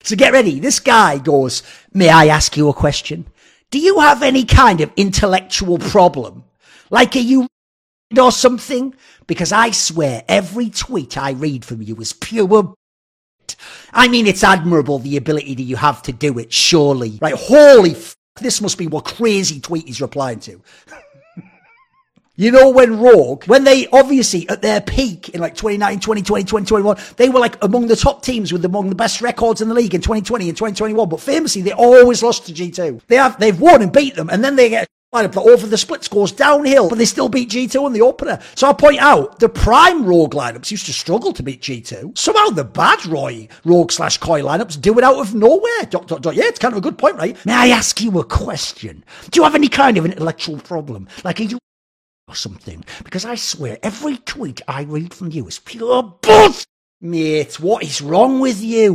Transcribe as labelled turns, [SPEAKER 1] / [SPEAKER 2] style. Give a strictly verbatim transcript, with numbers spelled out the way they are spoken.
[SPEAKER 1] So get ready. This guy goes, may I ask you a question? Do you have any kind of intellectual problem? Like, are you or something? Because I swear every tweet I read from you is pure. I mean, it's admirable the ability that you have to do it, surely. Right, holy f***, this must be what crazy tweet he's replying to. You know, when Rogue, when they obviously at their peak in like twenty nineteen, twenty twenty, twenty twenty-one, they were like among the top teams with among the best records in the league in twenty twenty and twenty twenty-one. But famously, they always lost to G two. They have, they've won and beat them, and then they get a lineup that over the splits goes downhill, but they still beat G two in the opener. So I point out, the prime Rogue lineups used to struggle to beat G two. Somehow the bad Roy Rogue slash Koi lineups do it out of nowhere. Dot, dot, dot. Yeah, it's kind of a good point, right? May I ask you a question? Do you have any kind of intellectual problem? Like, are you or something? Because I swear every tweet I read from you is pure bullshit. Mate, what is wrong with you?